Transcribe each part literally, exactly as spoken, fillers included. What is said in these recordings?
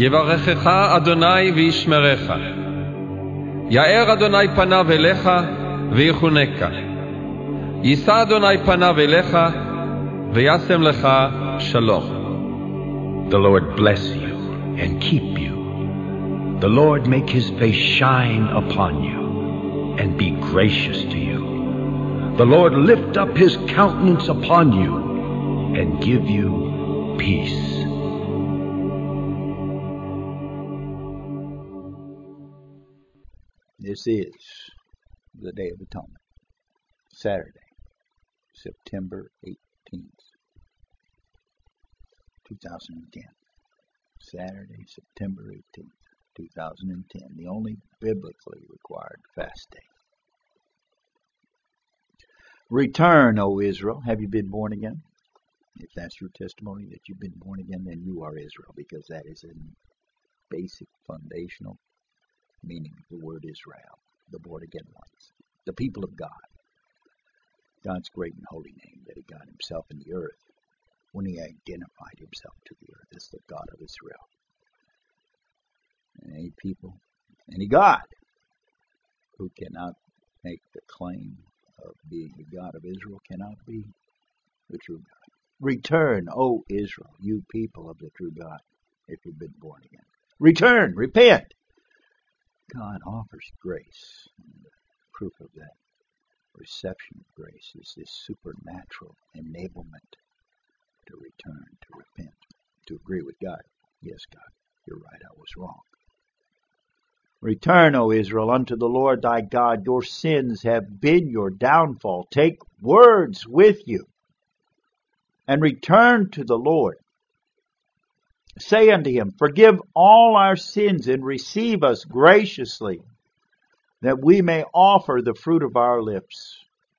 יברכך אדוני וישמרך. יאר אדוני פניו אליך ויחונקה. יישא אדוני פניו אליך וישם לך שלום. The Lord bless you and keep you. The Lord make his face shine upon you and be gracious to you. The Lord lift up his countenance upon you and give you peace. This is the Day of Atonement, Saturday, September eighteenth, twenty ten. Saturday, September eighteenth, twenty ten, the only biblically required fast day. Return, O Israel. Have you been born again? If that's your testimony that you've been born again, then you are Israel, because that is a basic, foundational meaning of the word Israel, the born again ones, the people of God. God's great and holy name that he got himself in the earth when he identified himself to the earth as the God of Israel. And any people, any God who cannot make the claim of being the God of Israel cannot be the true God. Return, O Israel, you people of the true God, if you've been born again. Return, repent. God offers grace. And the proof of that reception of grace is this supernatural enablement to return, to repent, to agree with God. Yes, God, you're right, I was wrong. Return, O Israel, unto the Lord thy God. Your sins have been your downfall. Take words with you and return to the Lord. Say unto him, forgive all our sins and receive us graciously, that we may offer the fruit of our lips.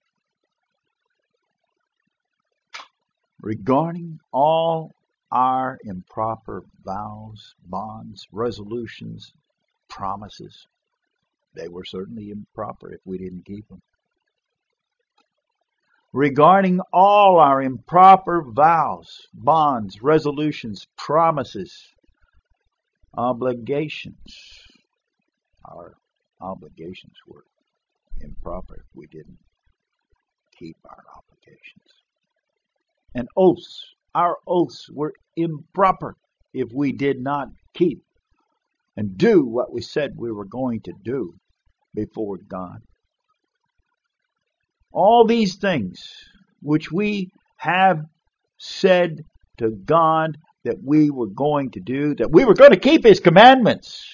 Regarding all our improper vows, bonds, resolutions, promises, they were certainly improper if we didn't keep them. Regarding all our improper vows, bonds, resolutions, promises, obligations, our obligations were improper if we didn't keep our obligations. And oaths, our oaths were improper if we did not keep and do what we said we were going to do before God. All these things which we have said to God that we were going to do, that we were going to keep his commandments.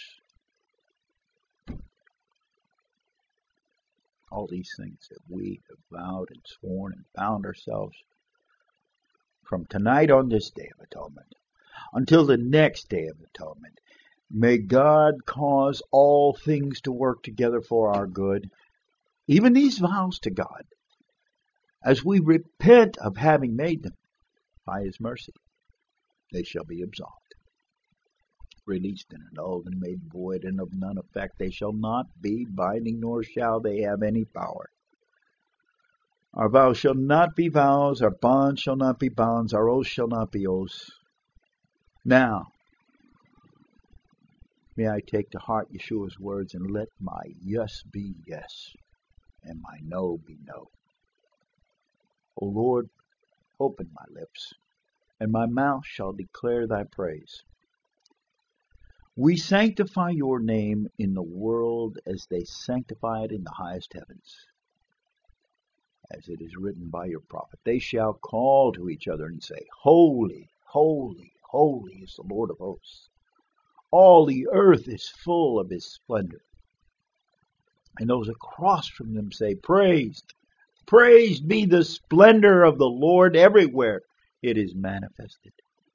All these things that we have vowed and sworn and bound ourselves from tonight on this Day of Atonement until the next Day of Atonement. May God cause all things to work together for our good, even these vows to God, as we repent of having made them by his mercy. They shall be absolved, released and annulled and made void and of none effect. They shall not be binding, nor shall they have any power. Our vows shall not be vows, our bonds shall not be bonds, our oaths shall not be oaths. Now, may I take to heart Yeshua's words and let my yes be yes and my no be no. O Lord, open my lips, and my mouth shall declare thy praise. We sanctify your name in the world as they sanctify it in the highest heavens. As it is written by your prophet, they shall call to each other and say, Holy, holy, holy is the Lord of hosts. All the earth is full of his splendor. And those across from them say, Praised, praised be the splendor of the Lord everywhere it is manifested.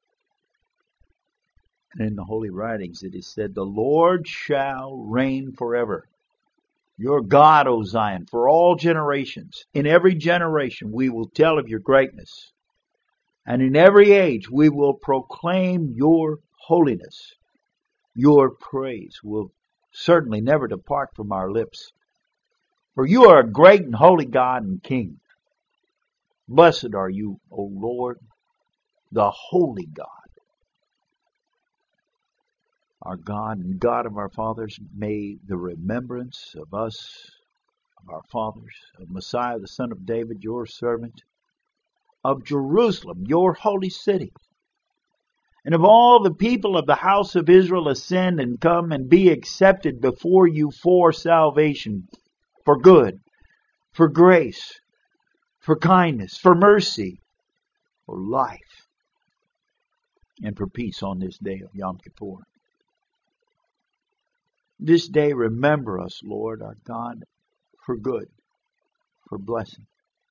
And in the holy writings it is said, The Lord shall reign forever. Your God, O Zion, for all generations. In every generation we will tell of your greatness. And in every age we will proclaim your holiness. Your praise will certainly never depart from our lips. For you are a great and holy God and King. Blessed are you, O Lord, the holy God. Our God and God of our fathers, may the remembrance of us, of our fathers, of Messiah, the Son of David, your servant, of Jerusalem, your holy city, and of all the people of the house of Israel ascend and come and be accepted before you for salvation, for good, for grace, for kindness, for mercy, for life, and for peace on this day of Yom Kippur. This day remember us, Lord, our God, for good, for blessing.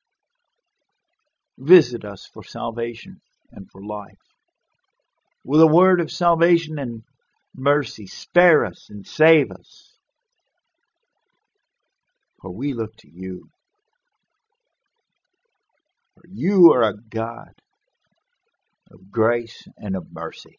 Visit us for salvation and for life. With a word of salvation and mercy, spare us and save us. For we look to you. For you are a God of grace and of mercy.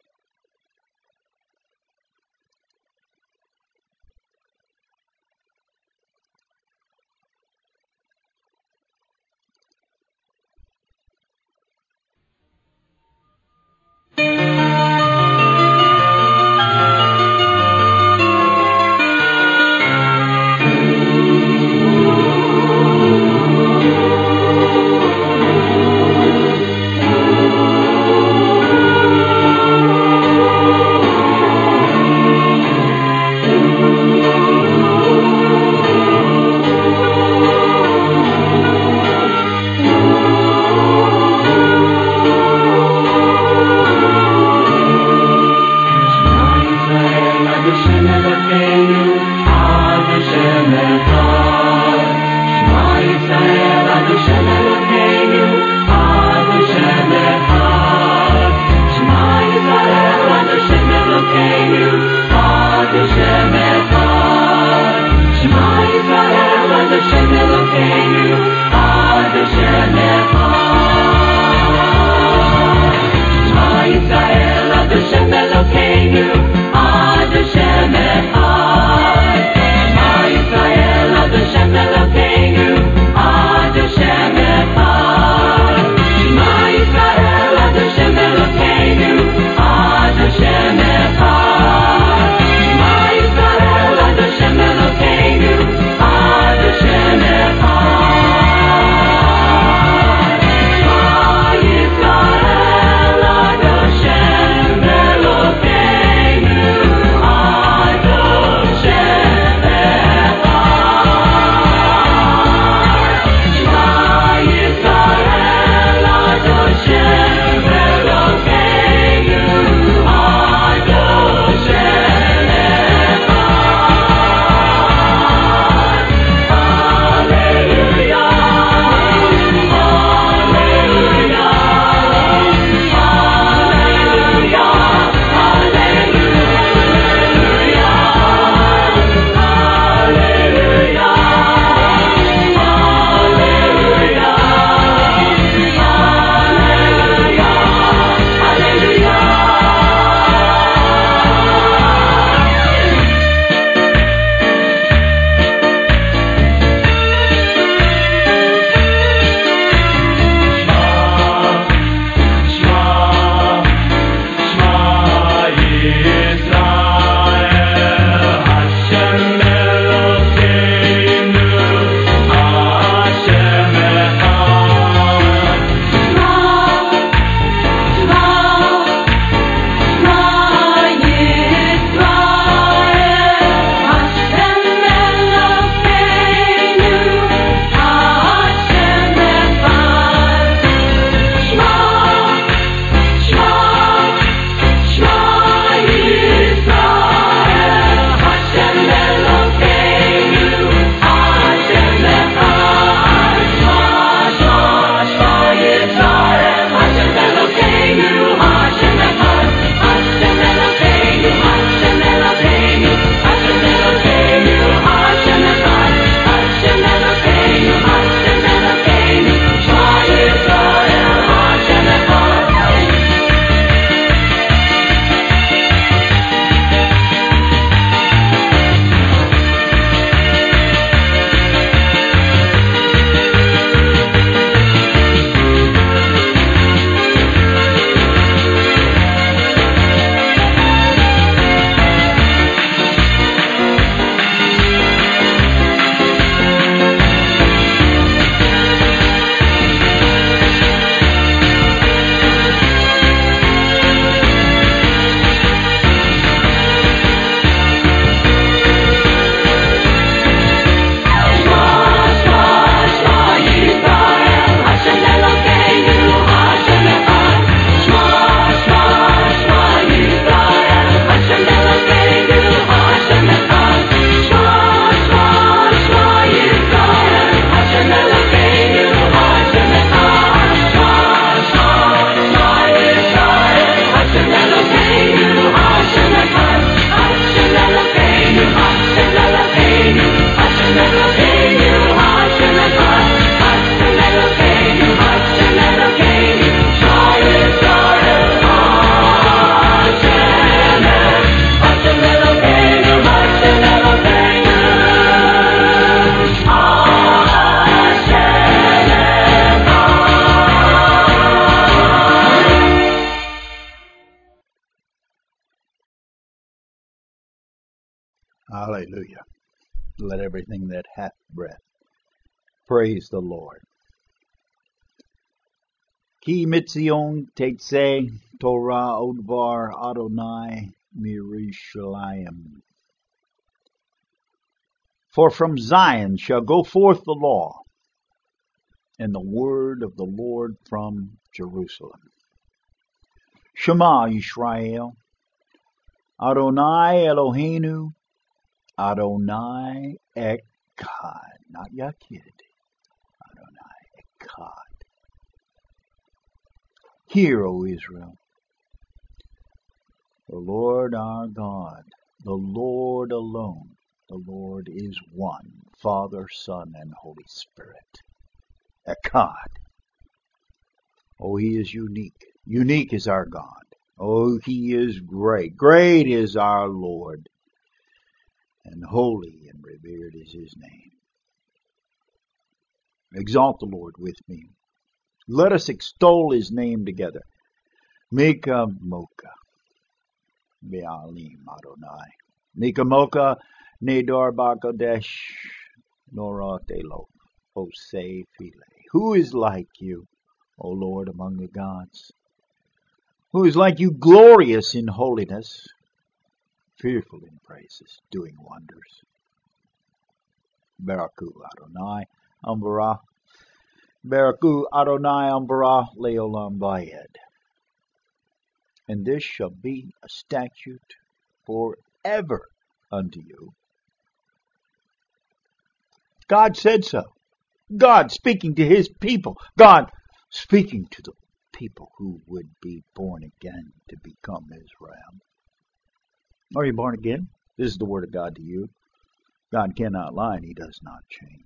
Hallelujah. Let everything that hath breath praise the Lord. Ki mitzion tetzeh Torah odvar Adonai mirishalayim. For from Zion shall go forth the law, and the word of the Lord from Jerusalem. Shema Yisrael, Adonai Eloheinu, Adonai Echad, not Yakid, Adonai Echad. Hear, O Israel, the Lord our God, the Lord alone, the Lord is one, Father, Son, and Holy Spirit. Echad. Oh, He is unique. Unique is our God. Oh, He is great. Great is our Lord. And holy and revered is His name. Exalt the Lord with me. Let us extol His name together. Mika Mocha. Be'alim Adonai. Mika Mocha. Nedar Bakadesh. Nora Telo. Osei Phile. Who is like you, O Lord, among the gods? Who is like you, glorious in holiness, fearful in praises, doing wonders? Baraku Adonai Ambara. Baraku Adonai Ambara Leolam Bayed. And this shall be a statute forever unto you. God said so. God speaking to His people. God speaking to the people who would be born again to become Israel. Are you born again? This is the word of God to you. God cannot lie and He does not change.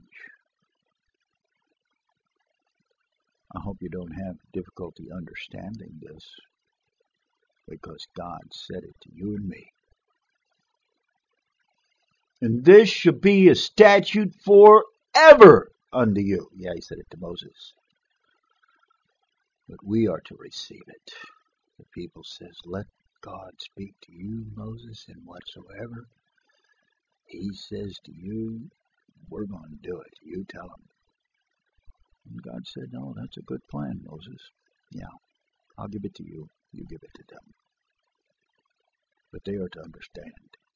I hope you don't have difficulty understanding this, because God said it to you and me. And this shall be a statute forever unto you. Yeah, He said it to Moses. But we are to receive it. The people says, let God speak to you, Moses, and whatsoever He says to you, we're going to do it. You tell Him. And God said, no, that's a good plan, Moses. Yeah, I'll give it to you. You give it to them. But they are to understand.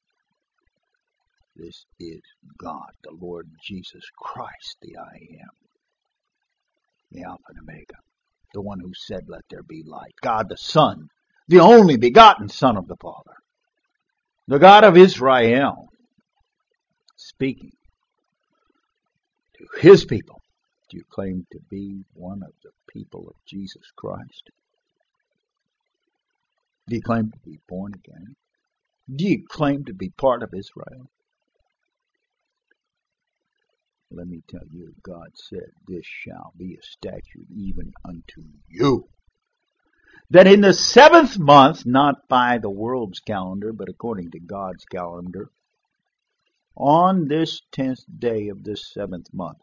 This is God, the Lord Jesus Christ, the I Am, the Alpha and Omega, the one who said, let there be light. God the Son, the only begotten Son of the Father, the God of Israel, speaking to His people. Do you claim to be one of the people of Jesus Christ? Do you claim to be born again? Do you claim to be part of Israel? Let me tell you, God said, this shall be a statute even unto you, that in the seventh month, not by the world's calendar, but according to God's calendar, on this tenth day of this seventh month,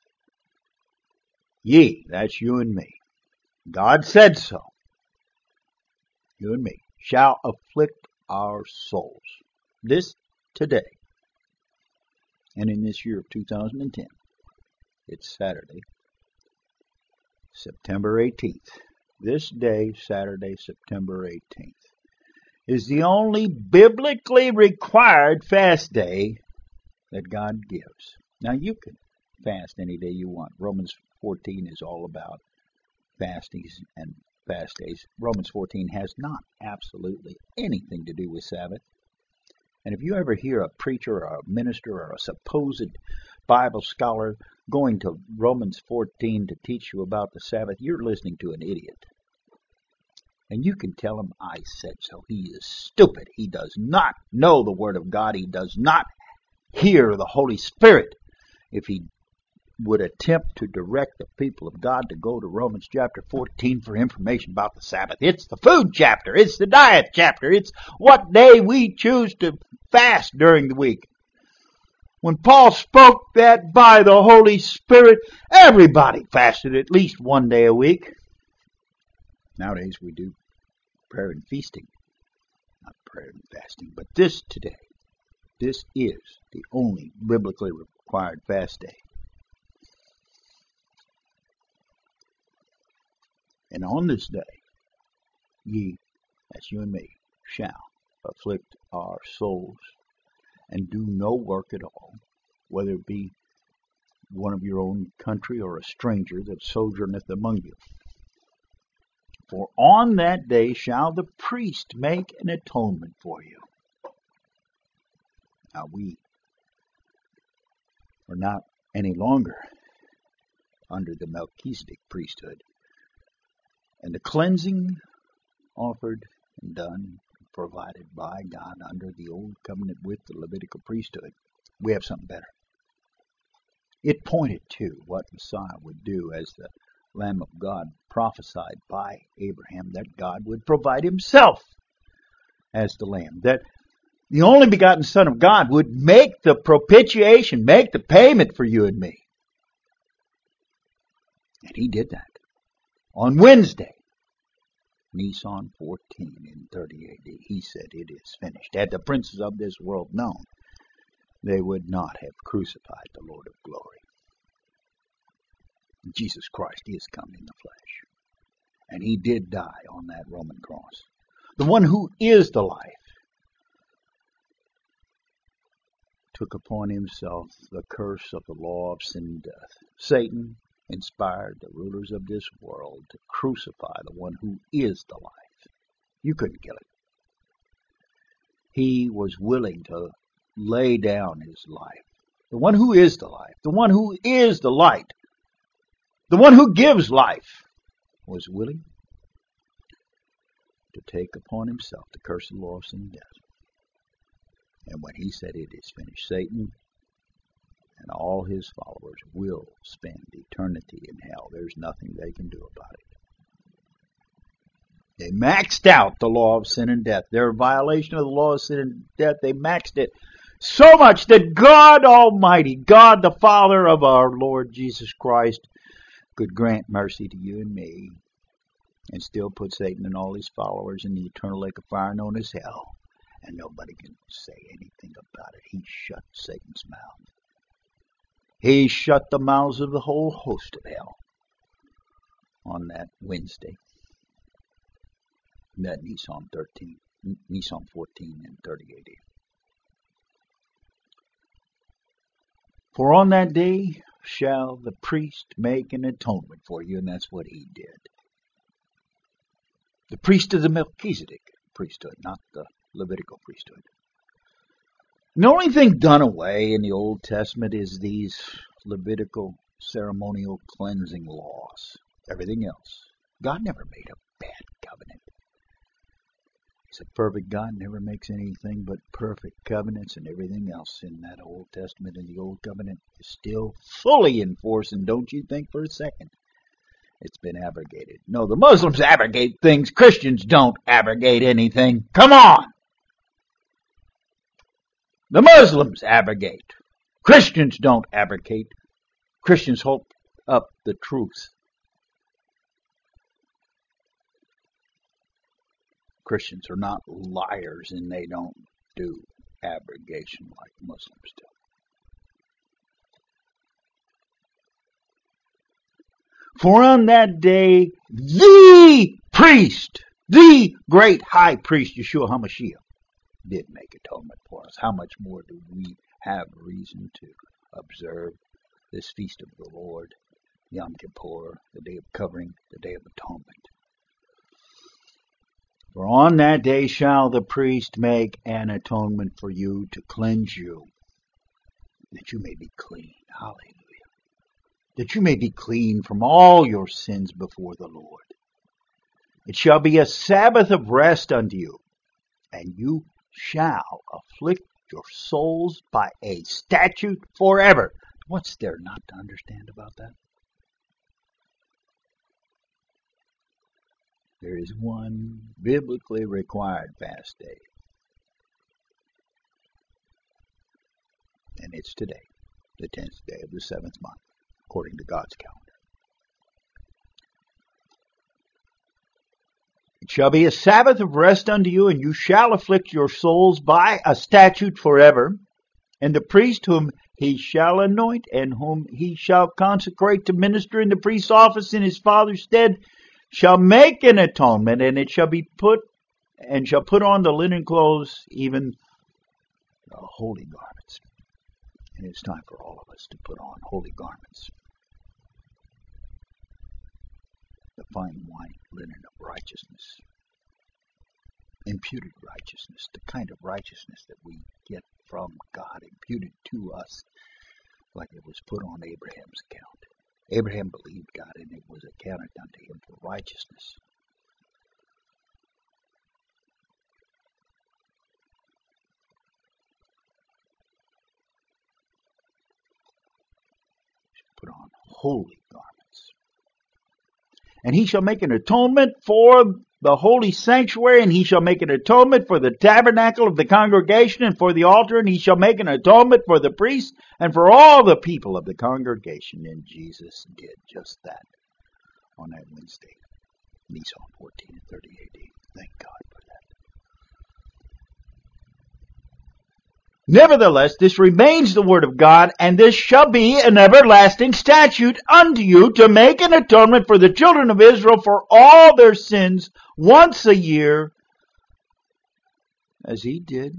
ye, that's you and me, God said so, you and me, shall afflict our souls. This today, and in this year of two thousand ten, it's Saturday, September eighteenth. This day, Saturday, September eighteenth, is the only biblically required fast day that God gives. Now, you can fast any day you want. Romans fourteen is all about fastings and fast days. Romans fourteen has not absolutely anything to do with Sabbath. And if you ever hear a preacher or a minister or a supposed Bible scholar going to Romans fourteen to teach you about the Sabbath, you're listening to an idiot. And you can tell him, I said so. He is stupid. He does not know the Word of God. He does not hear the Holy Spirit. If he would attempt to direct the people of God to go to Romans chapter fourteen for information about the Sabbath. It's the food chapter. It's the diet chapter. It's what day we choose to fast during the week. When Paul spoke that by the Holy Spirit, everybody fasted at least one day a week. Nowadays we do prayer and feasting. Not prayer and fasting, but this today. This is the only biblically required fast day. And on this day, ye, that's you and me, shall afflict our souls and do no work at all, whether it be one of your own country or a stranger that sojourneth among you. For on that day shall the priest make an atonement for you. Now we are not any longer under the Melchizedek priesthood. And the cleansing offered and done, provided by God under the old covenant with the Levitical priesthood, we have something better. It pointed to what Messiah would do as the Lamb of God prophesied by Abraham, that God would provide himself as the Lamb, that the only begotten Son of God would make the propitiation, make the payment for you and me. And he did that. On Wednesday, Nisan fourteen in thirty A D, he said, "It is finished." Had the princes of this world known, they would not have crucified the Lord of glory. Jesus Christ is come in the flesh. And he did die on that Roman cross. The one who is the life took upon himself the curse of the law of sin and death. Satan inspired the rulers of this world to crucify the one who is the life. You couldn't kill him. He was willing to lay down his life. The one who is the life, the one who is the light, the one who gives life, was willing to take upon himself the curse of the law of sin and death. And when he said, "It is finished," Satan and all his followers will spend eternity in hell. There's nothing they can do about it. They maxed out the law of sin and death. Their violation of the law of sin and death, they maxed it so much that God Almighty, God the Father of our Lord Jesus Christ, could grant mercy to you and me and still put Satan and all his followers in the eternal lake of fire known as hell. And nobody can say anything about it. He shut Satan's mouth. He shut the mouths of the whole host of hell on that Wednesday. That Nisan thirteen, Nisan fourteen and thirty A D. For on that day shall the priest make an atonement for you, and that's what he did. The priest of the Melchizedek priesthood, not the Levitical priesthood. The only thing done away in the Old Testament is these Levitical ceremonial cleansing laws. Everything else. God never made a bad covenant. He's a perfect God, never makes anything but perfect covenants, and everything else in that Old Testament and the Old Covenant is still fully in force, and don't you think for a second it's been abrogated. No, the Muslims abrogate things. Christians don't abrogate anything. Come on! The Muslims abrogate. Christians don't abrogate. Christians hold up the truth. Christians are not liars, and they don't do abrogation like Muslims do. For on that day, the priest, the great high priest, Yeshua HaMashiach, did make atonement for us. How much more do we have reason to observe this feast of the Lord, Yom Kippur, the day of covering, the day of atonement? For on that day shall the priest make an atonement for you to cleanse you, that you may be clean. Hallelujah. That you may be clean from all your sins before the Lord. It shall be a Sabbath of rest unto you, and you shall afflict your souls by a statute forever. What's there not to understand about that? There is one biblically required fast day. And it's today, the tenth day of the seventh month, according to God's calendar. It shall be a Sabbath of rest unto you, and you shall afflict your souls by a statute forever. And the priest whom he shall anoint, and whom he shall consecrate to minister in the priest's office in his father's stead, shall make an atonement, and it shall be put, and shall put on the linen clothes, even the holy garments. And it's time for all of us to put on holy garments. The fine white linen of righteousness. Imputed righteousness, the kind of righteousness that we get from God, imputed to us, like it was put on Abraham's account. Abraham believed God, and it was accounted unto him for righteousness. Put on holy garments. And he shall make an atonement for the holy sanctuary, and he shall make an atonement for the tabernacle of the congregation and for the altar, and he shall make an atonement for the priests and for all the people of the congregation. And Jesus did just that on that Wednesday, Nisan fourteen and thirty A D. Thank God for that. Nevertheless, this remains the word of God, and this shall be an everlasting statute unto you, to make an atonement for the children of Israel for all their sins once a year, as he did,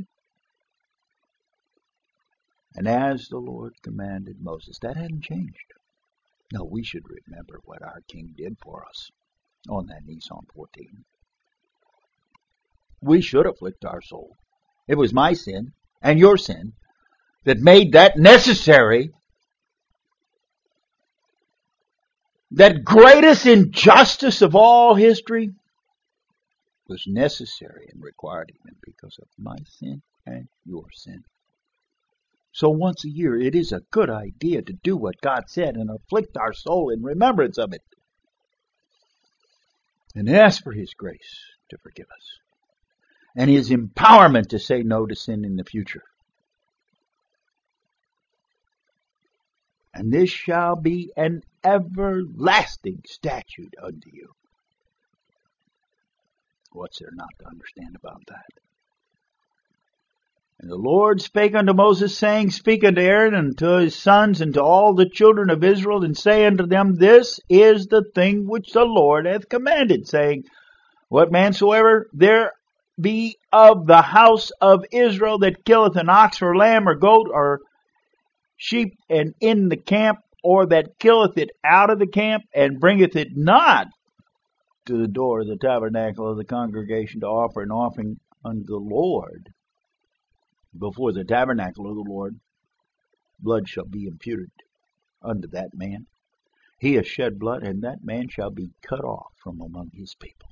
and as the Lord commanded Moses. That hadn't changed. No, we should remember what our King did for us on that Nisan fourteen. We should afflict our soul. It was my sin and your sin that made that necessary. That greatest injustice of all history was necessary and required even because of my sin and your sin. So once a year, it is a good idea to do what God said and afflict our soul in remembrance of it. And ask for His grace to forgive us. And His empowerment to say no to sin in the future. And this shall be an everlasting statute unto you. What's there not to understand about that? And the Lord spake unto Moses, saying, Speak unto Aaron and to his sons and to all the children of Israel, and say unto them, This is the thing which the Lord hath commanded, saying, What man soever there be of the house of Israel that killeth an ox or lamb or goat or sheep and in the camp, or that killeth it out of the camp, and bringeth it not to the door of the tabernacle of the congregation to offer an offering unto the Lord, before the tabernacle of the Lord, blood shall be imputed unto that man. He has shed blood, and that man shall be cut off from among his people.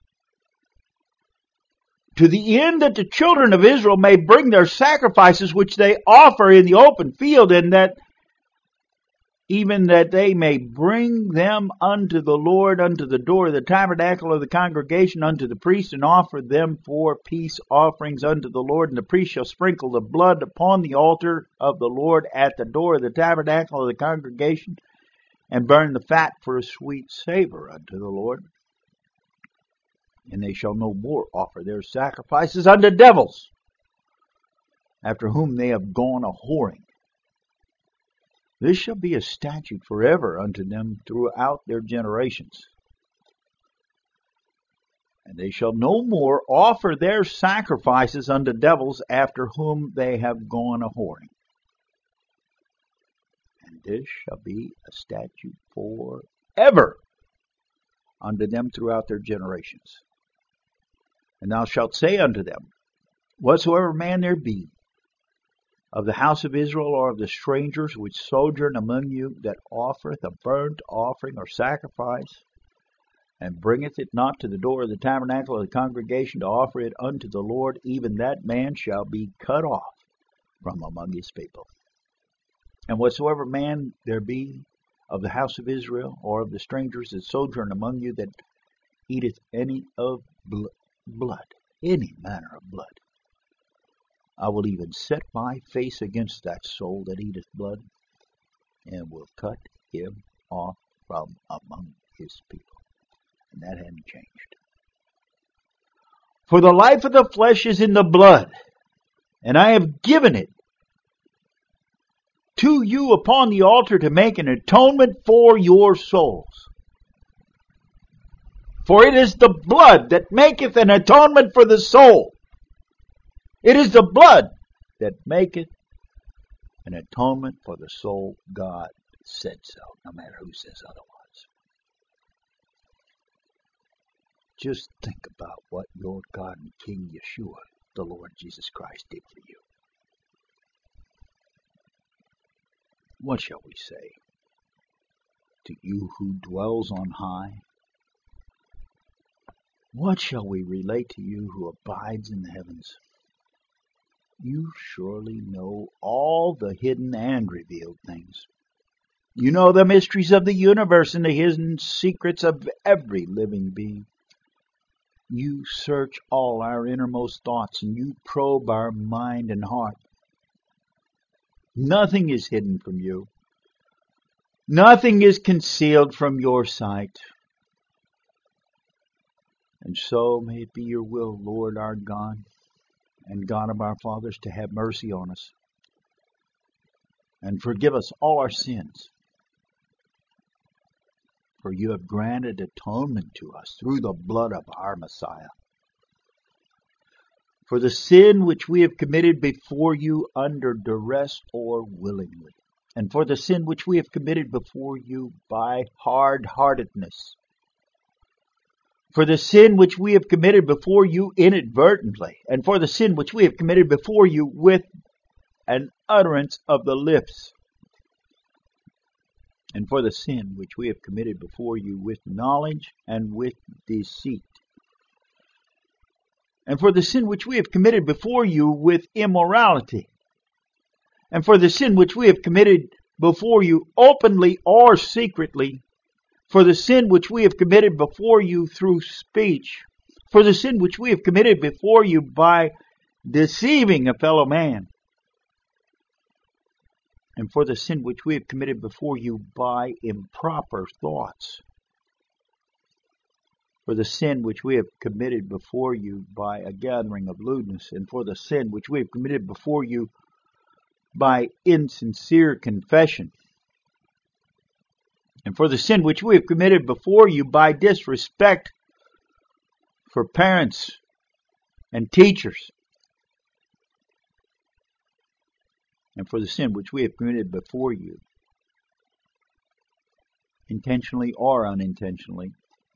To the end that the children of Israel may bring their sacrifices which they offer in the open field, and that even that they may bring them unto the Lord, unto the door of the tabernacle of the congregation, unto the priest, and offer them for peace offerings unto the Lord. And the priest shall sprinkle the blood upon the altar of the Lord at the door of the tabernacle of the congregation, and burn the fat for a sweet savor unto the Lord. And they shall no more offer their sacrifices unto devils, after whom they have gone a whoring. This shall be a statute forever unto them throughout their generations. And they shall no more offer their sacrifices unto devils, after whom they have gone a whoring. And this shall be a statute forever unto them throughout their generations. And thou shalt say unto them, Whatsoever man there be of the house of Israel, or of the strangers which sojourn among you, that offereth a burnt offering or sacrifice, and bringeth it not to the door of the tabernacle of the congregation to offer it unto the Lord, even that man shall be cut off from among his people. And whatsoever man there be of the house of Israel, or of the strangers that sojourn among you, that eateth any of blood, any manner of blood, I will even set my face against that soul that eateth blood, and will cut him off from among his people. And that hadn't changed. For the life of the flesh is in the blood, and I have given it to you upon the altar to make an atonement for your souls. For it is the blood that maketh an atonement for the soul. It is the blood that maketh an atonement for the soul. God said so, no matter who says otherwise. Just think about what your God and King Yeshua, the Lord Jesus Christ, did for you. What shall we say to you who dwells on high? What shall we relate to you who abides in the heavens? You surely know all the hidden and revealed things. You know the mysteries of the universe and the hidden secrets of every living being. You search all our innermost thoughts, and you probe our mind and heart. Nothing is hidden from you. Nothing is concealed from your sight. And so may it be your will, Lord our God, and God of our fathers, to have mercy on us and forgive us all our sins. For you have granted atonement to us through the blood of our Messiah. For the sin which we have committed before you under duress or willingly, and for the sin which we have committed before you by hard-heartedness, for the sin which we have committed before you inadvertently, and for the sin which we have committed before you with an utterance of the lips, and for the sin which we have committed before you with knowledge and with deceit, and for the sin which we have committed before you with immorality, and for the sin which we have committed before you openly or secretly, for the sin which we have committed before you through speech, for the sin which we have committed before you by deceiving a fellow man, and for the sin which we have committed before you by improper thoughts, for the sin which we have committed before you by a gathering of lewdness, and for the sin which we have committed before you by insincere confession, and for the sin which we have committed before you by disrespect for parents and teachers, and for the sin which we have committed before you, intentionally or unintentionally,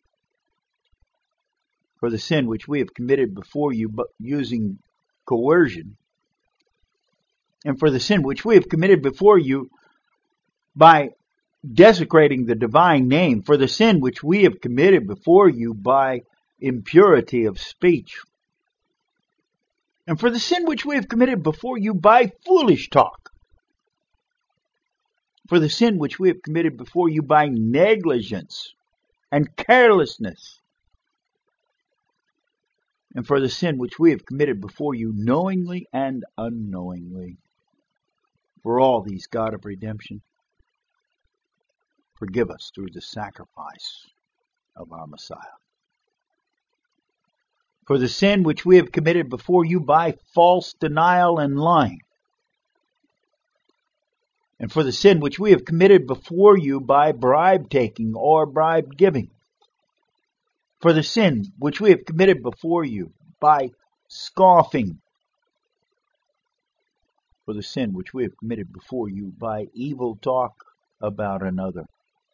for the sin which we have committed before you but using coercion, and for the sin which we have committed before you by desecrating the divine name, for the sin which we have committed before you by impurity of speech, and for the sin which we have committed before you by foolish talk, for the sin which we have committed before you by negligence and carelessness, and for the sin which we have committed before you knowingly and unknowingly. For all these, God of redemption, forgive us through the sacrifice of our Messiah. For the sin which we have committed before you by false denial and lying, and for the sin which we have committed before you by bribe taking or bribe giving, for the sin which we have committed before you by scoffing, for the sin which we have committed before you by evil talk about another,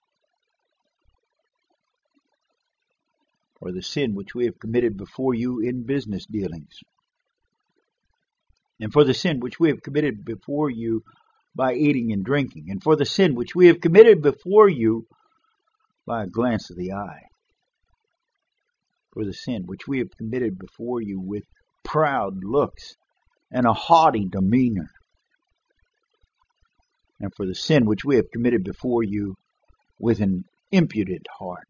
for the sin which we have committed before you in business dealings, and for the sin which we have committed before you by eating and drinking, and for the sin which we have committed before you by a glance of the eye, for the sin which we have committed before you with proud looks and a haughty demeanor, and for the sin which we have committed before you with an impudent heart.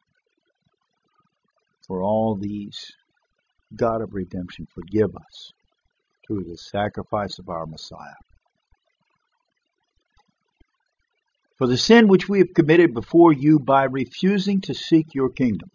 For all these, God of redemption, forgive us through the sacrifice of our Messiah. For the sin which we have committed before you by refusing to seek your kingdom,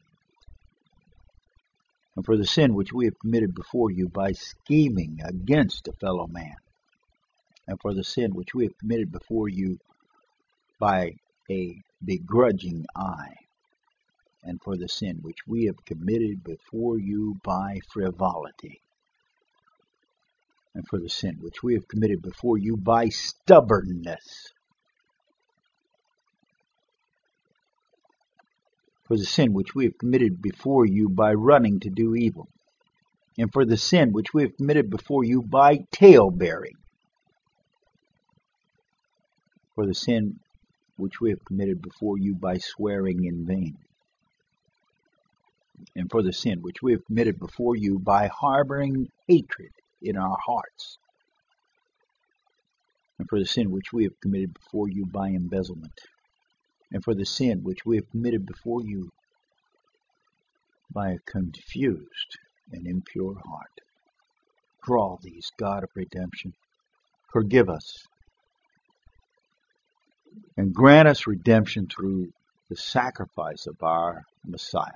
and for the sin which we have committed before you by scheming against a fellow man, and for the sin which we have committed before you by a begrudging eye, and for the sin which we have committed before you by frivolity, and for the sin which we have committed before you by stubbornness, for the sin which we have committed before you by running to do evil, and for the sin which we have committed before you by tale-bearing, for the sin which we have committed before you by swearing in vain, and for the sin which we have committed before you by harboring hatred in our hearts, and for the sin which we have committed before you by embezzlement, and for the sin which we have committed before you by a confused and impure heart. Draw these, God of redemption. Forgive us and grant us redemption through the sacrifice of our Messiah.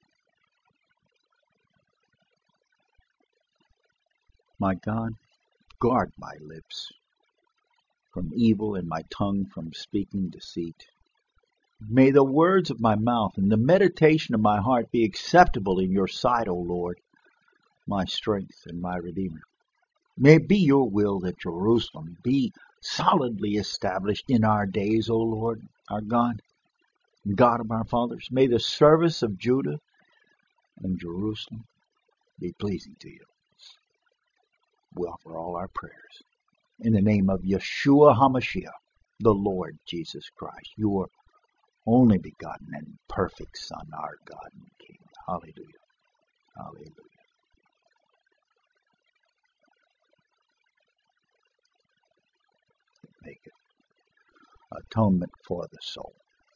My God, guard my lips from evil and my tongue from speaking deceit. May the words of my mouth and the meditation of my heart be acceptable in your sight, O Lord, my strength and my Redeemer. May it be your will that Jerusalem be solidly established in our days, O Lord, our God, God of our fathers. May the service of Judah and Jerusalem be pleasing to you. We offer all our prayers in the name of Yeshua HaMashiach, the Lord Jesus Christ, your only begotten and perfect Son, our God and King. Hallelujah. Hallelujah. Make it atonement for the soul.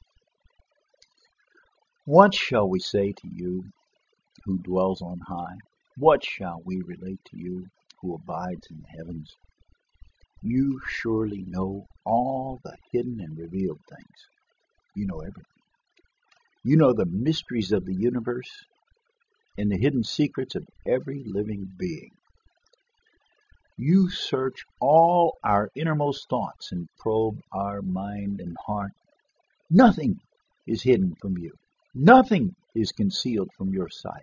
What shall we say to you who dwells on high? What shall we relate to you who abides in the heavens? You surely know all the hidden and revealed things. You know everything. You know the mysteries of the universe and the hidden secrets of every living being. You search all our innermost thoughts and probe our mind and heart. Nothing is hidden from you. Nothing is concealed from your sight.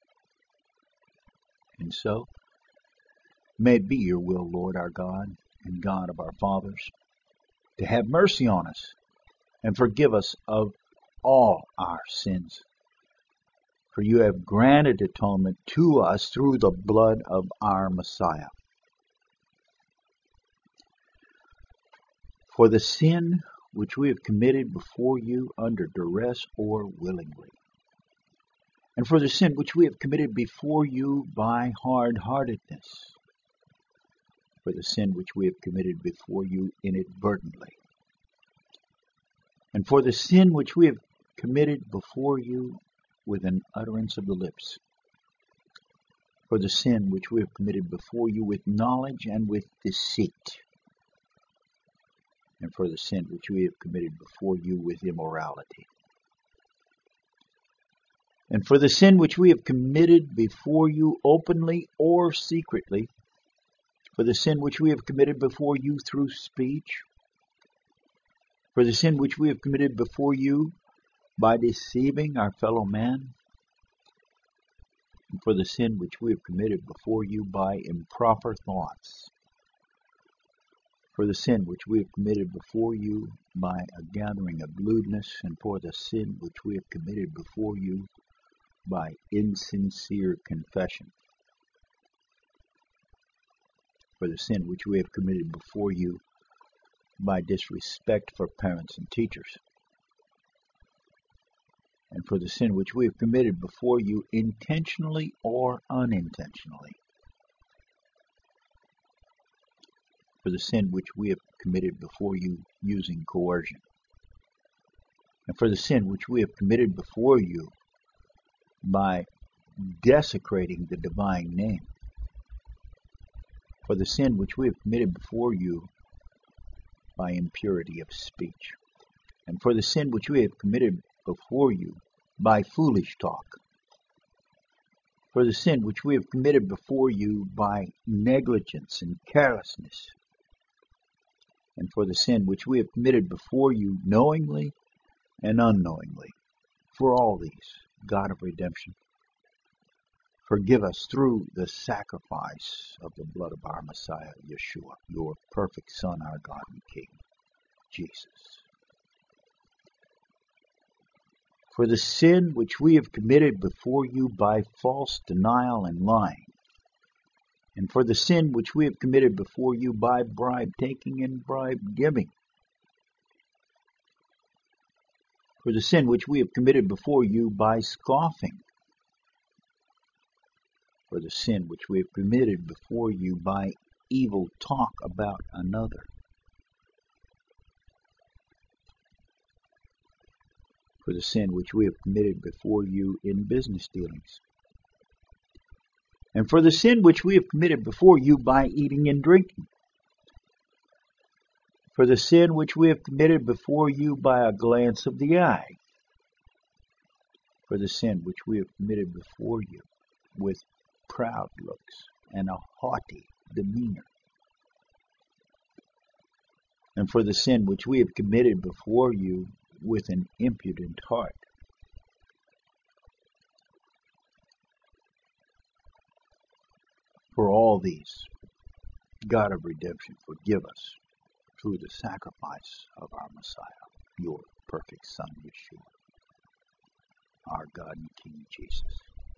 And so, may it be your will, Lord our God and God of our fathers, to have mercy on us and forgive us of all our sins. For you have granted atonement to us through the blood of our Messiah. For the sin which we have committed before you under duress or willingly, and for the sin which we have committed before you by hard-heartedness, for the sin which we have committed before you inadvertently, and for the sin which we have committed before you with an utterance of the lips, for the sin which we have committed before you with knowledge and with deceit, and for the sin which we have committed before you with immorality, and for the sin which we have committed before you openly or secretly, for the sin which we have committed before you through speech, for the sin which we have committed before you by deceiving our fellow man, and for the sin which we have committed before you by improper thoughts, for the sin which we have committed before you by a gathering of lewdness, and for the sin which we have committed before you by insincere confession, for the sin which we have committed before you by disrespect for parents and teachers, and for the sin which we have committed before you intentionally or unintentionally, for the sin which we have committed before you using coercion, and for the sin which we have committed before you by desecrating the divine name, for the sin which we have committed before you by impurity of speech, and for the sin which we have committed before you by foolish talk, for the sin which we have committed before you by negligence and carelessness, and for the sin which we have committed before you knowingly and unknowingly. For all these, God of redemption, forgive us through the sacrifice of the blood of our Messiah, Yeshua, your perfect Son, our God and King, Jesus. For the sin which we have committed before you by false denial and lying, and for the sin which we have committed before you by bribe taking and bribe giving, for the sin which we have committed before you by scoffing, for the sin which we have committed before you by evil talk about another, for the sin which we have committed before you in business dealings, and for the sin which we have committed before you by eating and drinking, for the sin which we have committed before you by a glance of the eye, for the sin which we have committed before you with proud looks and a haughty demeanor, and for the sin which we have committed before you with an impudent heart. For all these, God of redemption, forgive us through the sacrifice of our Messiah, your perfect Son, Yeshua, our God and King Jesus.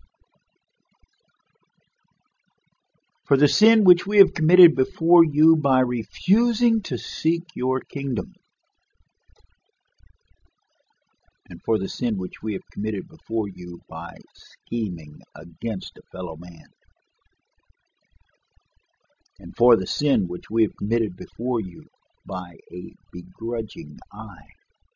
For the sin which we have committed before you by refusing to seek your kingdom, and for the sin which we have committed before you by scheming against a fellow man, and for the sin which we have committed before you by a begrudging eye,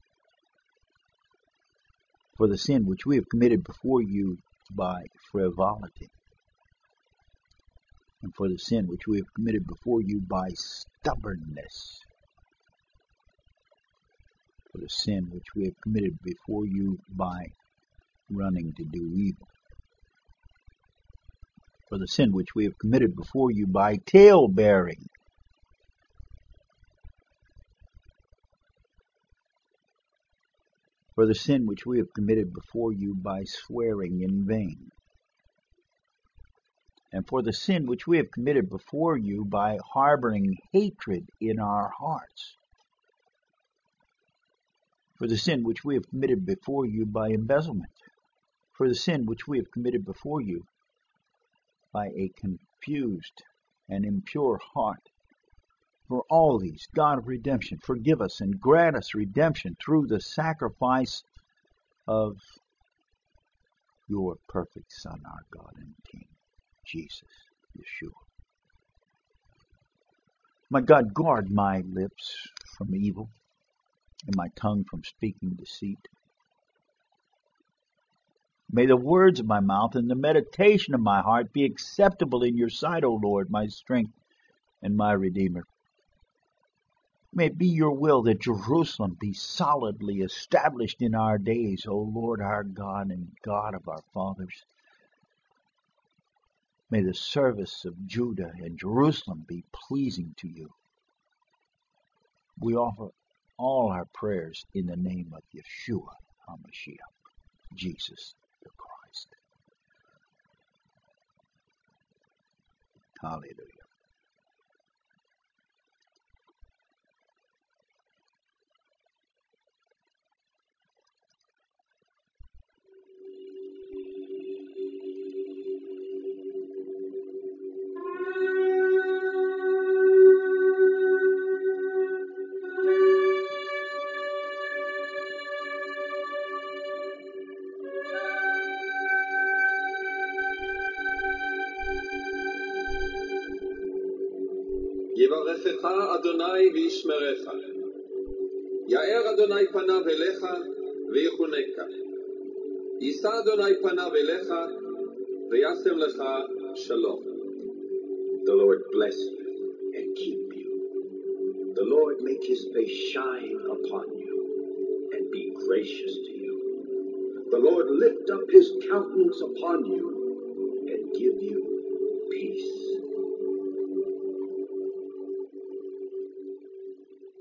for the sin which we have committed before you by frivolity, and for the sin which we have committed before you by stubbornness, for the sin which we have committed before you by running to do evil, for the sin which we have committed before you by tale-bearing, for the sin which we have committed before you by swearing in vain, and for the sin which we have committed before you by harboring hatred in our hearts, for the sin which we have committed before you by embezzlement, for the sin which we have committed before you by a confused and impure heart. For all these, God of redemption, forgive us and grant us redemption through the sacrifice of your perfect Son, our God and King, Jesus, Yeshua. My God, guard my lips from evil and my tongue from speaking deceit. May the words of my mouth and the meditation of my heart be acceptable in your sight, O Lord, my strength and my Redeemer. May it be your will that Jerusalem be solidly established in our days, O Lord, our God and God of our fathers. May the service of Judah and Jerusalem be pleasing to you. We offer all our prayers in the name of Yeshua HaMashiach, Jesus the Christ. Hallelujah. יברכך אדוני וישמרך. יאר אדוני פניו אליך ויחונקה. יישא אדוני פניו אליך וישם לך שלום. The Lord bless you and keep you. The Lord make his face shine upon you and be gracious to you. The Lord lift up his countenance upon you and give you peace.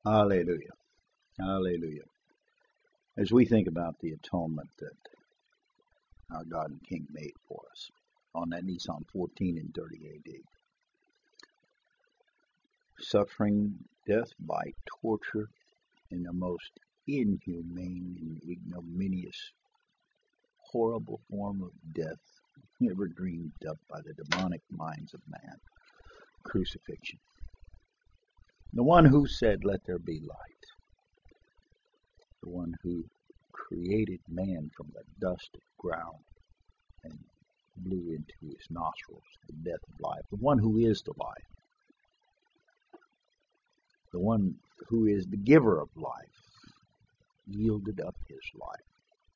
Hallelujah. Hallelujah. As we think about the atonement that our God and King made for us on that Psalm fourteen and thirty A D, suffering death by torture in the most inhumane and ignominious, horrible form of death ever dreamed up by the demonic minds of man, crucifixion. The one who said, "Let there be light," the one who created man from the dust of ground and blew into his nostrils the breath of life, the one who is the life, the one who is the giver of life, yielded up his life.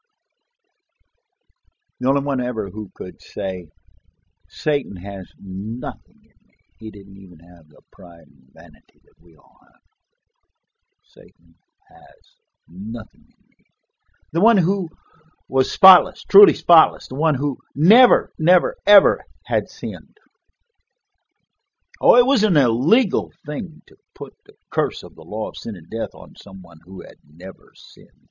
The only one ever who could say, Satan has nothing in me. He didn't even have the pride and vanity that we all have. Satan has nothing in me. The one who was spotless, truly spotless, the one who never, never, ever had sinned. Oh, it was an illegal thing to put the curse of the law of sin and death on someone who had never sinned.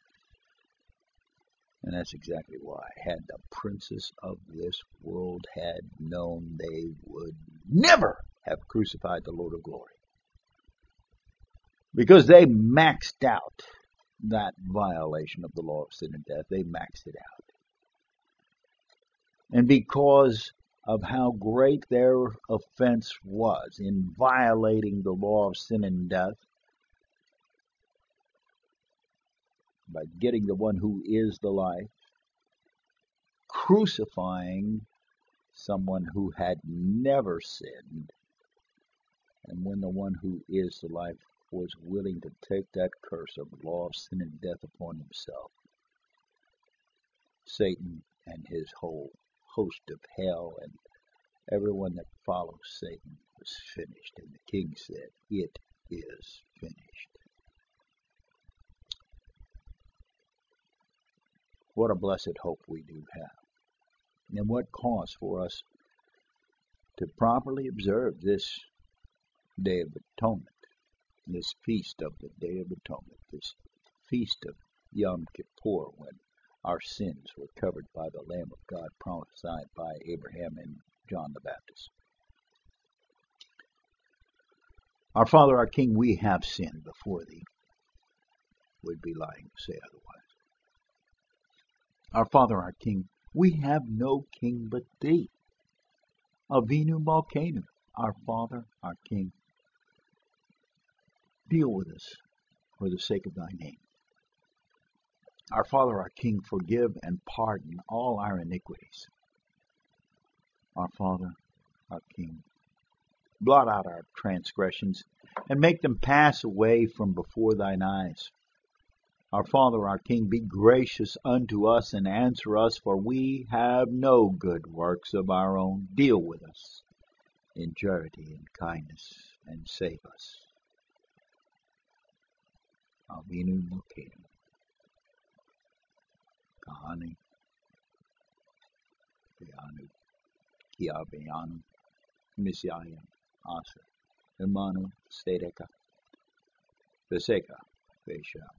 And that's exactly why, had the princes of this world had known, they would never have crucified the Lord of glory. Because they maxed out that violation of the law of sin and death. They maxed it out. And because of how great their offense was in violating the law of sin and death, by getting the one who is the life, crucifying someone who had never sinned, and when the one who is the life was willing to take that curse of the law of sin and death upon himself, Satan and his whole host of hell and everyone that follows Satan was finished. And the king said, "It is finished." What a blessed hope we do have. And what cause for us to properly observe this Day of Atonement, this feast of the Day of Atonement, this feast of Yom Kippur, when our sins were covered by the Lamb of God prophesied by Abraham and John the Baptist. Our Father, our King, we have sinned before Thee. We'd be lying to say otherwise. Our Father, our King, we have no king but Thee. Avinu Malkeinu, our Father, our King, deal with us for the sake of Thy name. Our Father, our King, forgive and pardon all our iniquities. Our Father, our King, blot out our transgressions and make them pass away from before Thine eyes. Our Father, our King, be gracious unto us and answer us, for we have no good works of our own. Deal with us in charity and kindness and save us. Avinu Malkeinu, Kahani, Be'anu, Kia Be'anu, Messiah, Asa, Hermano, Sedeka, Beseka, Be'shani.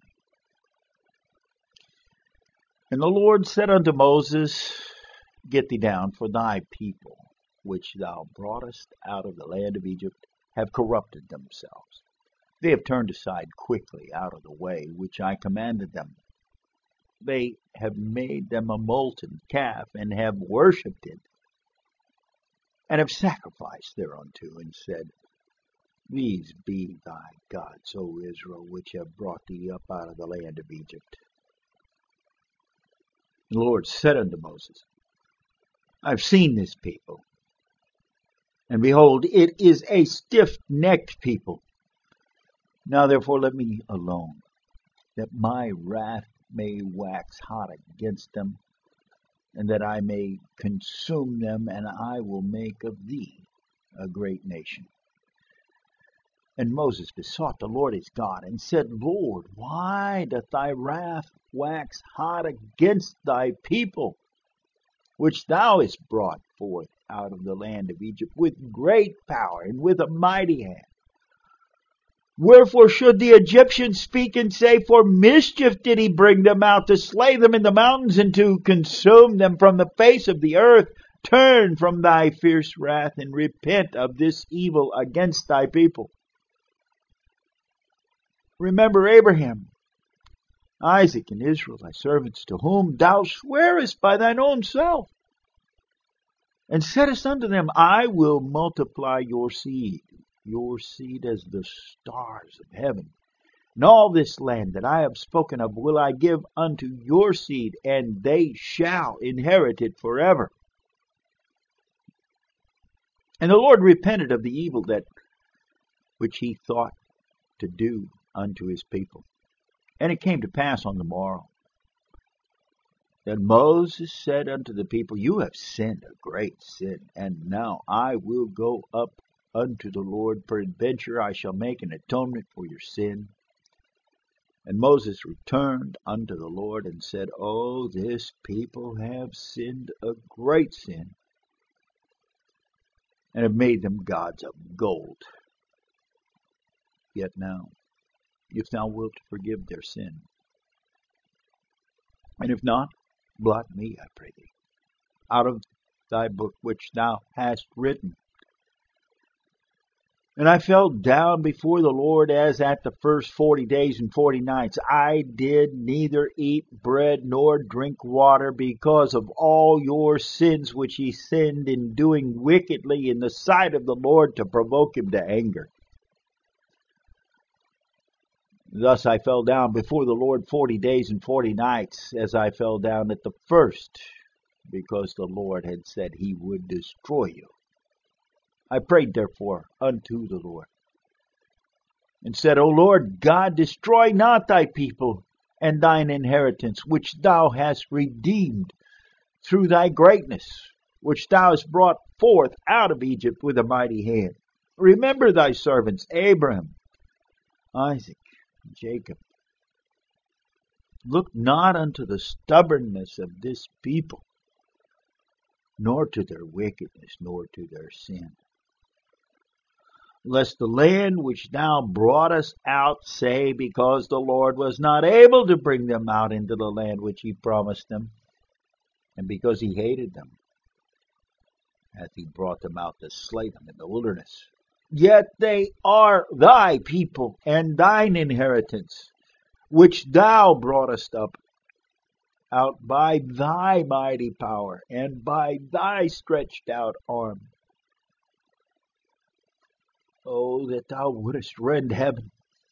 And the Lord said unto Moses, Get thee down, for thy people, which thou broughtest out of the land of Egypt, have corrupted themselves. They have turned aside quickly out of the way which I commanded them. They have made them a molten calf, and have worshipped it, and have sacrificed thereunto, and said, These be thy gods, O Israel, which have brought thee up out of the land of Egypt. The Lord said unto Moses, I've seen this people, and behold, it is a stiff-necked people. Now therefore let me alone, that my wrath may wax hot against them, and that I may consume them, and I will make of thee a great nation. And Moses besought the Lord his God, and said, Lord, why doth thy wrath wax hot against thy people, which thou hast brought forth out of the land of Egypt with great power and with a mighty hand? Wherefore should the Egyptians speak and say, for mischief did he bring them out, to slay them in the mountains, and to consume them from the face of the earth? Turn from thy fierce wrath, and repent of this evil against thy people. Remember Abraham, Isaac, and Israel, thy servants, to whom thou swearest by thine own self, and saidest unto them, I will multiply your seed, your seed as the stars of heaven. And all this land that I have spoken of will I give unto your seed, and they shall inherit it forever. And the Lord repented of the evil that which he thought to do unto his people. And it came to pass on the morrow that Moses said unto the people, you have sinned a great sin, and now I will go up unto the Lord. Peradventure I shall make an atonement for your sin. And Moses returned unto the Lord and said, Oh, this people have sinned a great sin, and have made them gods of gold. Yet now, if thou wilt forgive their sin, and if not, blot me, I pray thee, out of thy book which thou hast written. And I fell down before the Lord as at the first forty days and forty nights. I did neither eat bread nor drink water, because of all your sins which ye sinned in doing wickedly in the sight of the Lord, to provoke him to anger. Thus I fell down before the Lord forty days and forty nights, as I fell down at the first, because the Lord had said he would destroy you. I prayed therefore unto the Lord, and said, O Lord God, destroy not thy people and thine inheritance, which thou hast redeemed through thy greatness, which thou hast brought forth out of Egypt with a mighty hand. Remember thy servants Abraham, Isaac, and Jacob. Look not unto the stubbornness of this people, nor to their wickedness, nor to their sin. Lest the land which thou broughtest out say, because the Lord was not able to bring them out into the land which he promised them, and because he hated them, hath he brought them out to slay them in the wilderness. Yet they are thy people and thine inheritance, which thou broughtest up out by thy mighty power and by thy stretched out arm. Oh, that thou wouldest rend heaven,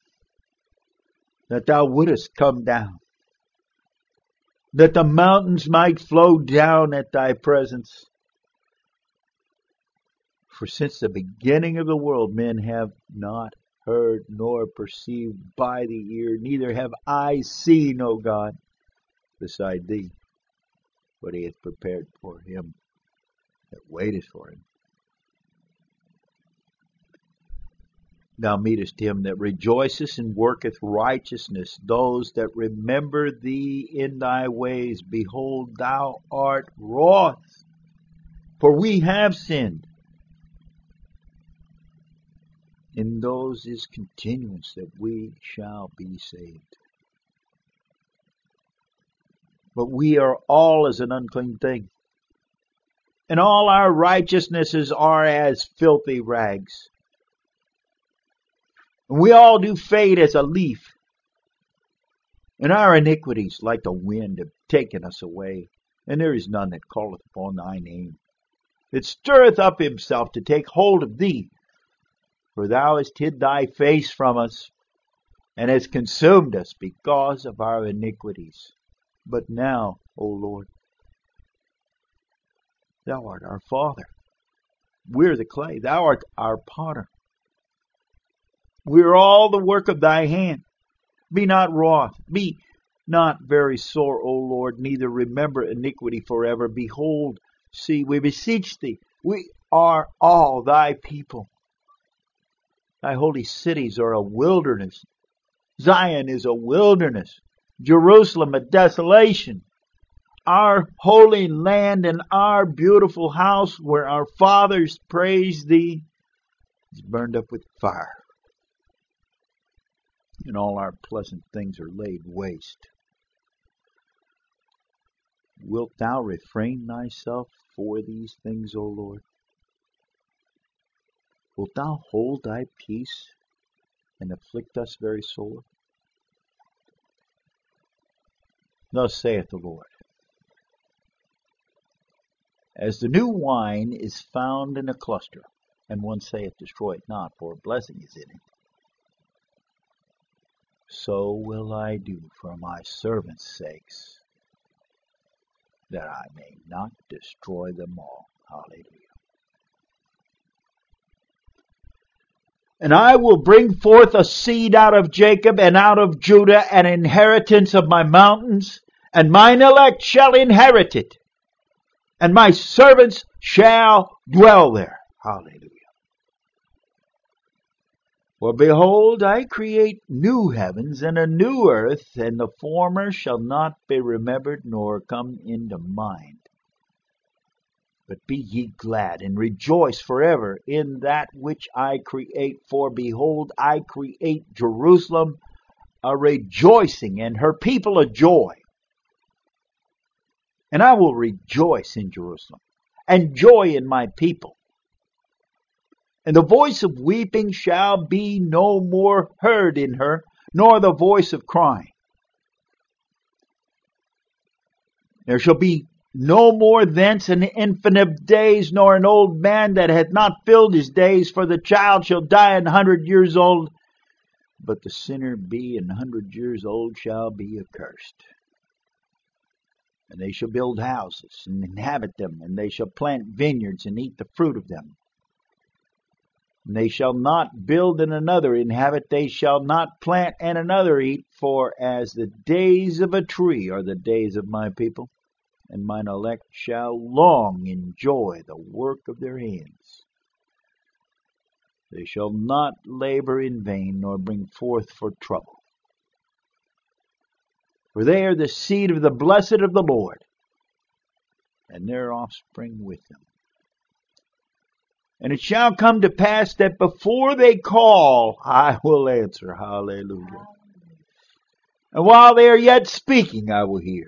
that thou wouldest come down, that the mountains might flow down at thy presence. For since the beginning of the world men have not heard nor perceived by the ear, neither have eyes seen, O God, beside thee, what he hath prepared for him that waiteth for him. Thou meetest him that rejoiceth and worketh righteousness, those that remember thee in thy ways. Behold, thou art wroth, for we have sinned. In those is continuance that we shall be saved. But we are all as an unclean thing, and all our righteousnesses are as filthy rags. And we all do fade as a leaf, and our iniquities like the wind have taken us away. And there is none that calleth upon thy name, that stirreth up himself to take hold of thee. For thou hast hid thy face from us, and hast consumed us because of our iniquities. But now, O Lord, thou art our Father. We're the clay. Thou art our potter. We're all the work of thy hand. Be not wroth. Be not very sore, O Lord, neither remember iniquity forever. Behold, see, we beseech thee, we are all thy people. Thy holy cities are a wilderness. Zion is a wilderness. Jerusalem a desolation. Our holy land and our beautiful house where our fathers praised thee is burned up with fire. and all our pleasant things are laid waste. Wilt thou refrain thyself for these things, O Lord? Wilt thou hold thy peace and afflict us very sore? Thus saith the Lord, as the new wine is found in a cluster, and one saith, destroy it not, for a blessing is in it, so will I do for my servants' sakes, that I may not destroy them all. Hallelujah. And I will bring forth a seed out of Jacob and out of Judah, an inheritance of my mountains, and mine elect shall inherit it, and my servants shall dwell there. Hallelujah. For behold, I create new heavens and a new earth, and the former shall not be remembered nor come into mind. But be ye glad and rejoice forever in that which I create. For behold, I create Jerusalem a rejoicing, and her people a joy. And I will rejoice in Jerusalem, and joy in my people. And the voice of weeping shall be no more heard in her, nor the voice of crying. There shall be no more thence an infant of days, nor an old man that hath not filled his days, for the child shall die an hundred years old, but the sinner be an hundred years old shall be accursed. And they shall build houses and inhabit them, and they shall plant vineyards and eat the fruit of them. And they shall not build and another inhabit, they shall not plant and another eat, for as the days of a tree are the days of my people, and mine elect shall long enjoy the work of their hands. They shall not labor in vain, nor bring forth for trouble. For they are the seed of the blessed of the Lord, and their offspring with them. And it shall come to pass that before they call, I will answer. Hallelujah. And while they are yet speaking, I will hear.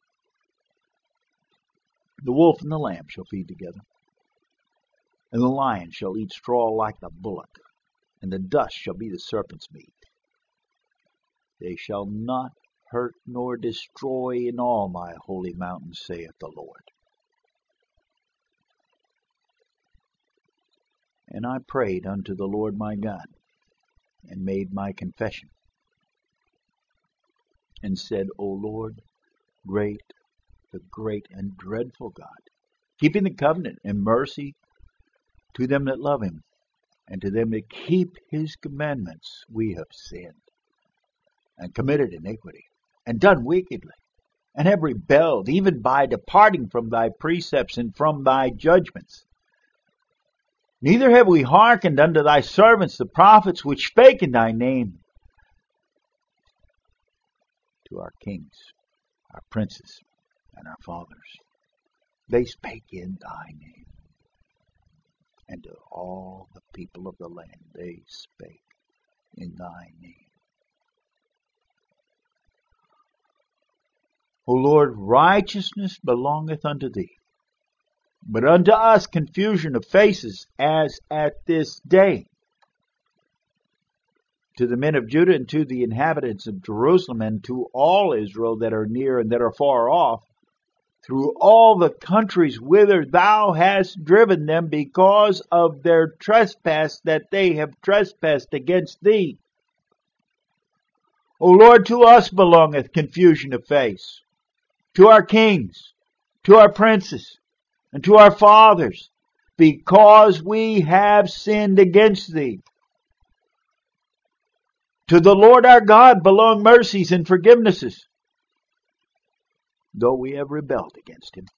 The wolf and the lamb shall feed together, and the lion shall eat straw like the bullock, and the dust shall be the serpent's meat. They shall not hurt nor destroy in all my holy mountain, saith the Lord. And I prayed unto the Lord my God, and made my confession, and said, O Lord, great, the great and dreadful God, keeping the covenant and mercy to them that love him, and to them that keep his commandments, we have sinned, and committed iniquity, and done wickedly, and have rebelled, even by departing from thy precepts and from thy judgments. Neither have we hearkened unto thy servants the prophets, which spake in thy name to our kings, our princes, and our fathers. They spake in thy name. And to all the people of the land they spake in thy name. O Lord, righteousness belongeth unto thee, but unto us confusion of faces, as at this day. To the men of Judah, and to the inhabitants of Jerusalem, and to all Israel that are near and that are far off, through all the countries whither thou hast driven them, because of their trespass that they have trespassed against thee. O Lord, to us belongeth confusion of face, to our kings, to our princes, and to our fathers, because we have sinned against thee. To the Lord our God belong mercies and forgivenesses, though we have rebelled against him.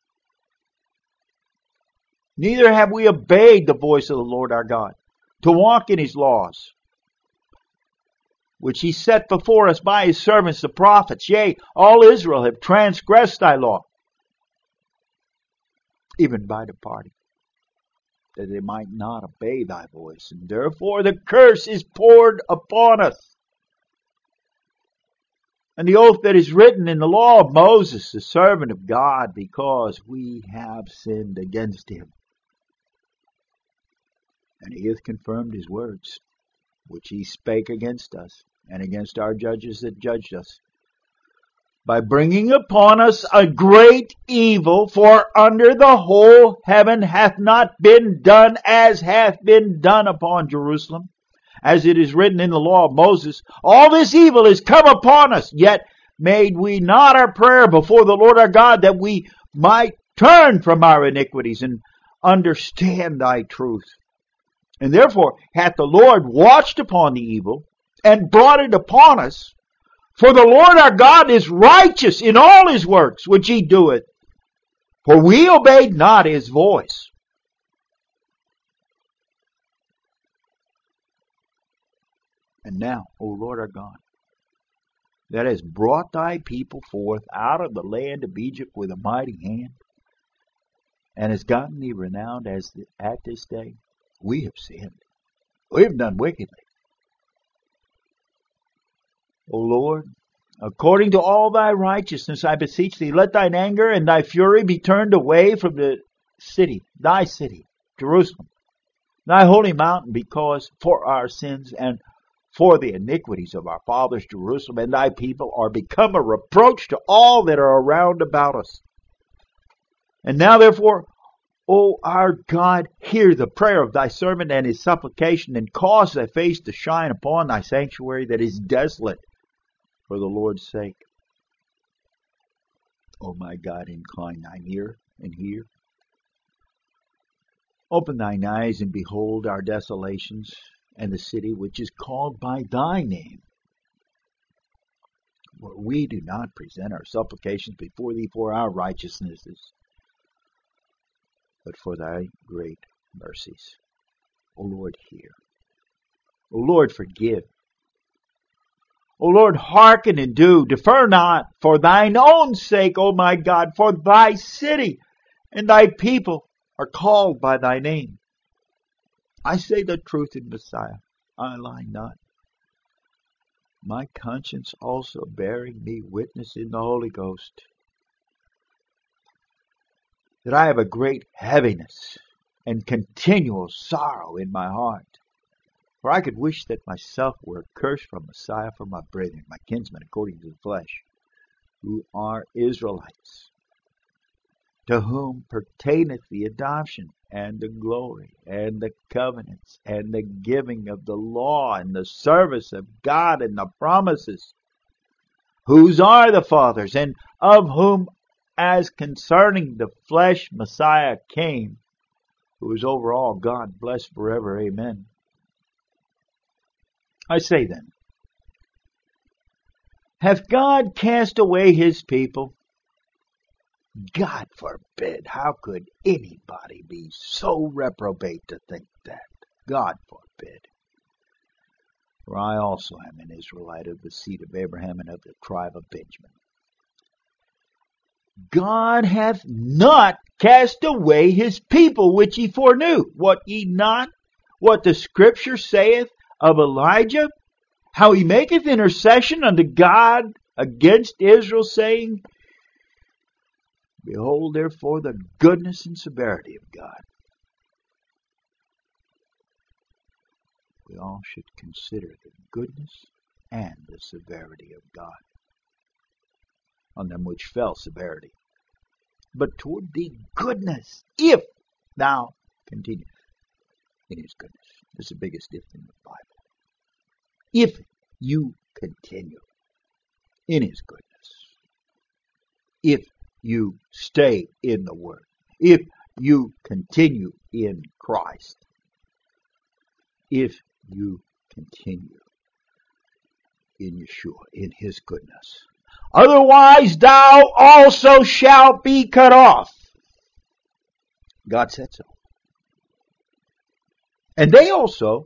Neither have we obeyed the voice of the Lord our God, to walk in his laws, which he set before us by his servants the prophets. Yea, all Israel have transgressed thy law, even by departing, that they might not obey thy voice. And therefore the curse is poured upon us. and the oath that is written in the law of Moses, the servant of God, because we have sinned against him. And he hath confirmed his words, which he spake against us, and against our judges that judged us, by bringing upon us a great evil, for under the whole heaven hath not been done as hath been done upon Jerusalem. As it is written in the law of Moses, all this evil is come upon us, yet made we not our prayer before the Lord our God, that we might turn from our iniquities and understand thy truth. And therefore hath the Lord watched upon the evil, and brought it upon us. For the Lord our God is righteous in all his works which he doeth, for we obeyed not his voice. And now, O Lord our God, that hast brought thy people forth out of the land of Egypt with a mighty hand, and hast gotten thee renowned as the, at this day, we have sinned. We have done wickedly. O Lord, according to all thy righteousness, I beseech thee, let thine anger and thy fury be turned away from the city, thy city, Jerusalem, thy holy mountain, because for our sins and for the iniquities of our fathers, Jerusalem and thy people are become a reproach to all that are around about us. And now therefore, O our God, hear the prayer of thy servant and his supplication, and cause thy face to shine upon thy sanctuary that is desolate for the Lord's sake. O my God, incline thine ear and hear. Open thine eyes and behold our desolations, and the city which is called by thy name. For we do not present our supplications before thee for our righteousnesses, but for thy great mercies. O Lord, hear. O Lord, forgive. O Lord, hearken and do. Defer not for thine own sake, O my God, for thy city and thy people are called by thy name. I say the truth in Messiah, I lie not. My conscience also bearing me witness in the Holy Ghost, that I have a great heaviness and continual sorrow in my heart. For I could wish that myself were accursed from Messiah for my brethren, my kinsmen according to the flesh, who are Israelites, to whom pertaineth the adoption, and the glory, and the covenants, and the giving of the law, and the service of God, and the promises, whose are the fathers, and of whom, as concerning the flesh, Messiah came, who is over all, God blessed forever. Amen. I say then, hath God cast away his people? God forbid. How could anybody be so reprobate to think that? God forbid. For I also am an Israelite of the seed of Abraham and of the tribe of Benjamin. God hath not cast away his people which ye foreknew. What ye not? What the Scripture saith of Elijah? How he maketh intercession unto God against Israel, saying, Behold, therefore, the goodness and severity of God. We all should consider the goodness and the severity of God. On them which fell severity, but toward thee goodness, if thou continue in his goodness. This is the biggest if in the Bible. If you continue in his goodness, if you stay in the Word, if you continue in Christ, if you continue in Yeshua, in his goodness. Otherwise thou also shalt be cut off. God said so. And they also,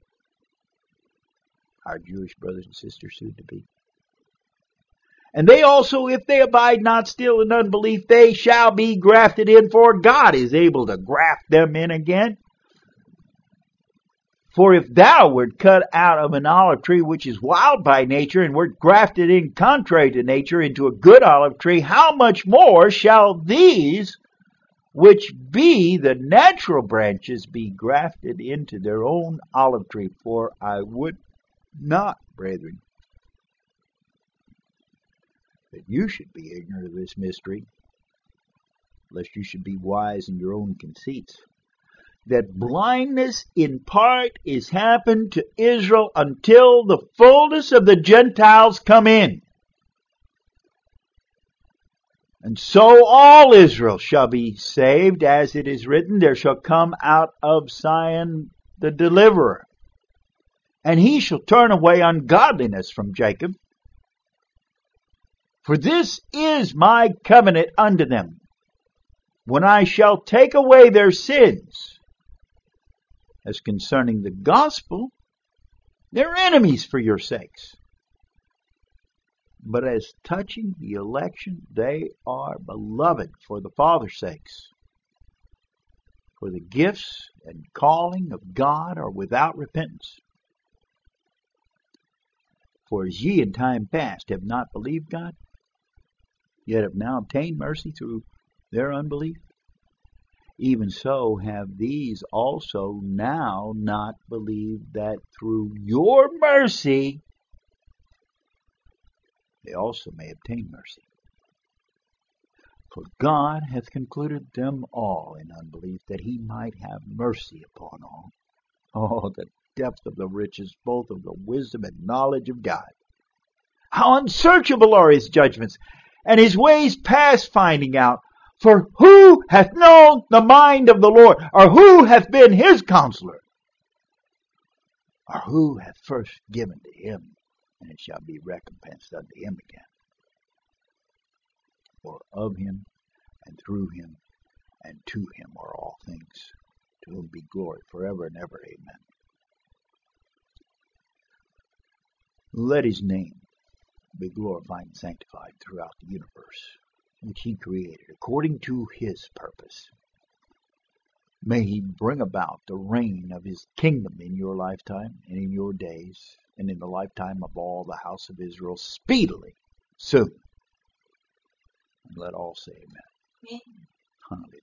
our Jewish brothers and sisters soon to be, and they also, if they abide not still in unbelief, they shall be grafted in, for God is able to graft them in again. For if thou wert cut out of an olive tree which is wild by nature, and wert grafted in contrary to nature into a good olive tree, how much more shall these which be the natural branches be grafted into their own olive tree? For I would not, brethren, that you should be ignorant of this mystery, lest you should be wise in your own conceits, that blindness in part is happened to Israel until the fullness of the Gentiles come in. And so all Israel shall be saved, as it is written, there shall come out of Zion the deliverer, and he shall turn away ungodliness from Jacob. For this is my covenant unto them, when I shall take away their sins. As concerning the gospel, they're enemies for your sakes. But as touching the election, they are beloved for the Father's sakes. For the gifts and calling of God are without repentance. For as ye in time past have not believed God, yet have now obtained mercy through their unbelief, even so have these also now not believed, that through your mercy they also may obtain mercy. For God hath concluded them all in unbelief, that he might have mercy upon all. Oh, the depth of the riches, both of the wisdom and knowledge of God! How unsearchable are his judgments, and his ways past finding out! For who hath known the mind of the Lord? Or who hath been his counselor? Or who hath first given to him, and it shall be recompensed unto him again? For of him, and through him, and to him are all things, to whom be glory forever and ever. Amen. Let his name be glorified and sanctified throughout the universe, which he created according to his purpose. May he bring about the reign of his kingdom in your lifetime and in your days and in the lifetime of all the house of Israel speedily, soon. And let all say amen. Amen. Hallelujah.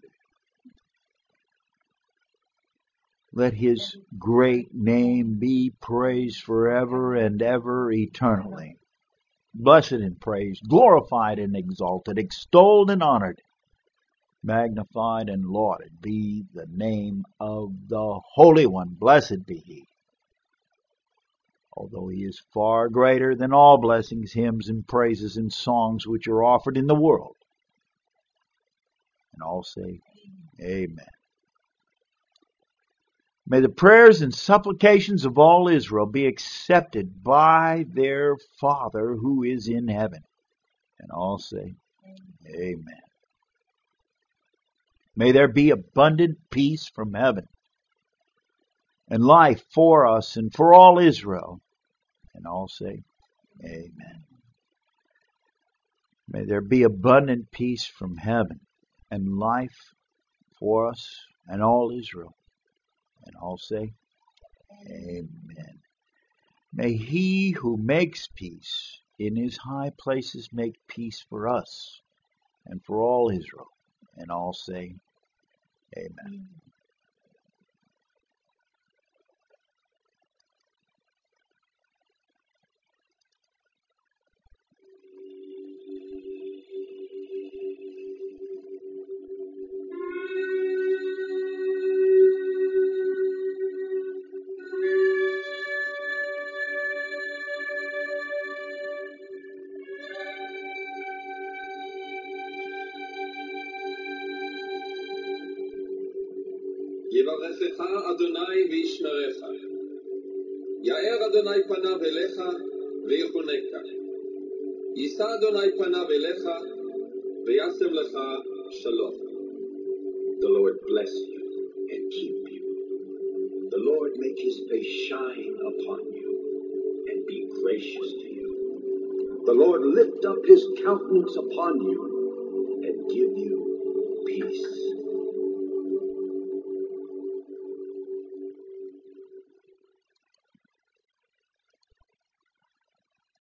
Let his great name be praised forever and ever eternally. Blessed and praised, glorified and exalted, extolled and honored, magnified and lauded be the name of the Holy One. Blessed be he. Although he is far greater than all blessings, hymns, and praises and songs which are offered in the world. And all say, amen. May the prayers and supplications of all Israel be accepted by their Father who is in heaven. And all say, amen. May there be abundant peace from heaven and life for us and for all Israel. And all say, amen. May there be abundant peace from heaven and life for us and all Israel. And all say, amen. May he who makes peace in his high places make peace for us and for all Israel. And all say, amen. יברכך אדוני וישמרך. יאר אדוני פניו אליך ויחונקה. יישא אדוני פניו אליך וישם לך שלום. The Lord bless you and keep you. The Lord make his face shine upon you and be gracious to you. The Lord lift up his countenance upon you and give you peace.